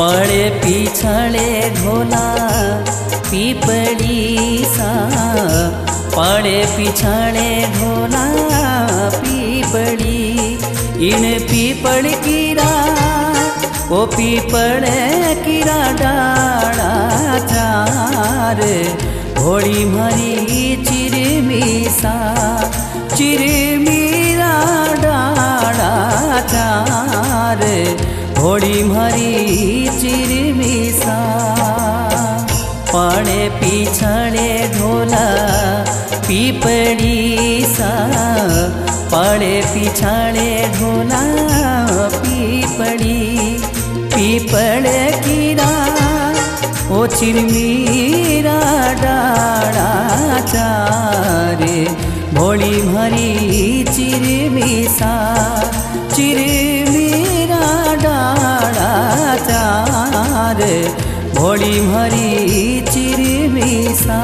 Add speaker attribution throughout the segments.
Speaker 1: पड़े पिछड़े ढोला पीपड़ी सा, पड़े पिछड़े ढोला पीपड़ी। इन पीपड़ कीरा ओ पीपड़ कीरा डाड़ा चार, घोड़ी मारी चिरमी सा, चिरमीरा डाड़ा चार, घोड़ी मारी चिरमी सा। पड़े पिछड़े ढोला पीपड़ी सा, पड़े पिछड़े ढोला पीपड़ी। पीपड़ कीरा ओ चिरमीरा डाड़ा चार, भोली भरी चिरमी सा, चिरमीरा डाड़ा चार, भोली भरी चिरमी सा।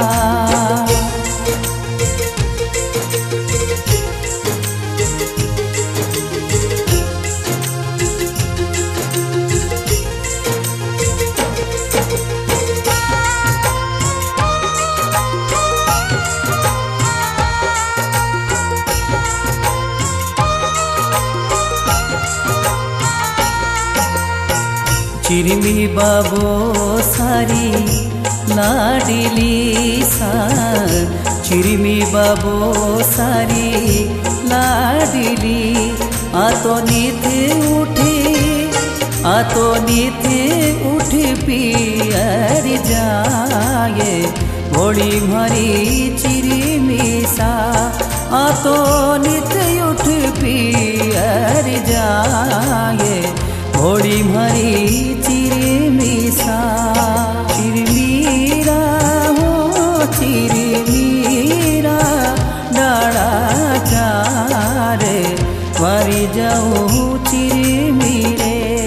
Speaker 1: चिरमी बाबो सारी लाडली सा, चिरमी बाबो सारी लाडली। आ तो नित उठे, आ तो नित उठ पियर जाए, घोड़ी मारी चिरमी सा। आ तो नित उठ पियर जाए, घोड़ी मारी चिरमी सा। चिरमीरा हो चिरमीरा डाड़ा चार, वारी जाऊँ चिरमीरे।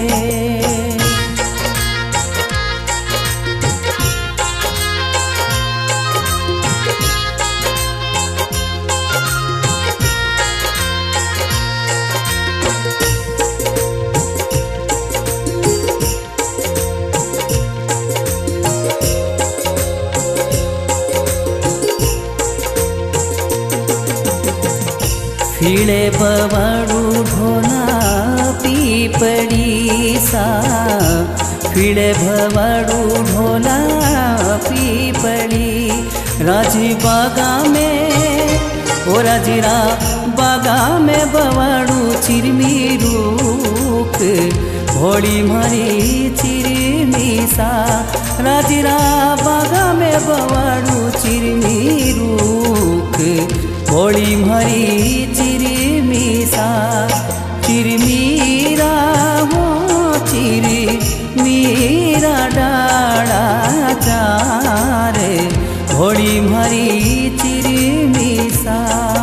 Speaker 1: फिड़े बवाड़ू ढोला पीपड़ी सा, फिड़े भवाड़ू ढोला पीपड़ी। राजी बागा में ओ राजीरा बागा में बवाड़ू चिरमी रूख, घोड़ी मारी चिरमी सा। राजीरा बागा में बवाड़ू चिरमी रूख, घोड़ी मारी चिरमी सा। चिरमीरा हो चिरमीरा डाड़ा चार, घोड़ी मारी चिरमी सा।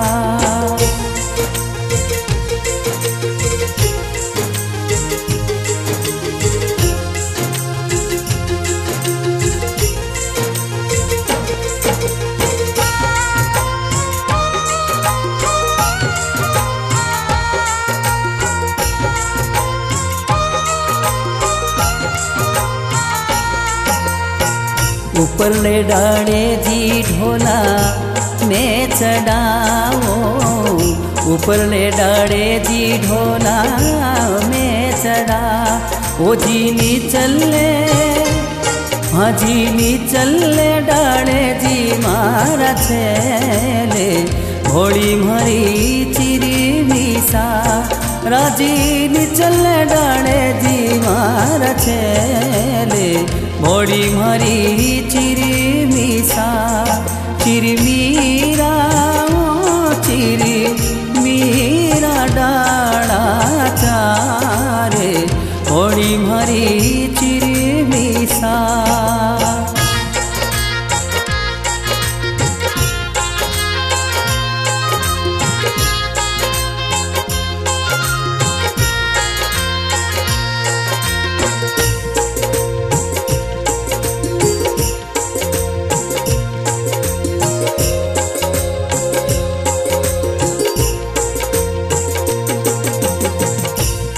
Speaker 1: ऊपर ले डाड़े जी ढोला में चढ़ाओ, ऊपर ले डाड़े जी ढोला में चढ़ा। ओ जीनी चले हाँ जीनी चले डाड़े जी मारा छेले, घोड़ी मारी चिरमी सा। राजीनी चले डाड़े जी मारा छेले, घोड़ी मारी चिरमी सा। चिरमीरा ओ चिरमीरा डाड़ा चार, घोड़ी मारी चिरमी सा।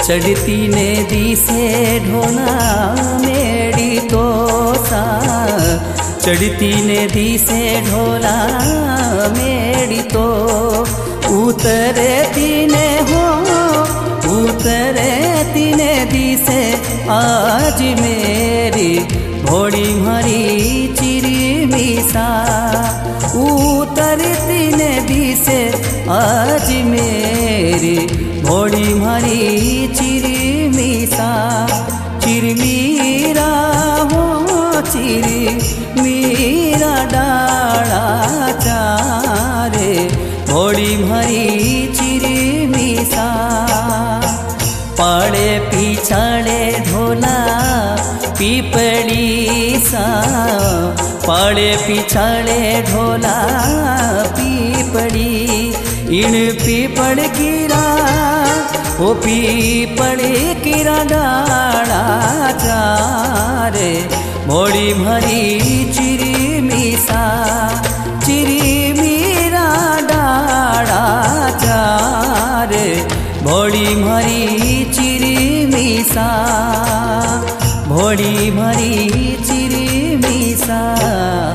Speaker 1: चढ़ती ने दिसे ढोला मेरी तो सा चढ़ती ने दिसे ढोला मेरी तो उतरती ने हो उतरती ने दिसे आज मेरी भोड़ी मारी चिरी मिसा उतरती ने दिसे आज मेरी भोड़ी मारी चिरी मिसा चिरमीरा हो चिरी मीरा डाला चारे भोड़ी मारी चिरी मिसा पाड़े पिछाड़े ढोला पीपड़ी सा पाड़े पिछाड़े ढोला पीपड़ी इन पीपड़ गिरा ओ पीपड़ गिरा डाला चारे भोड़ी भरी चिरी मिसा चिरी मीरा डाला चारे भोड़ी भरी चिरी मिसा भोड़ी भरी चिरी मिसा।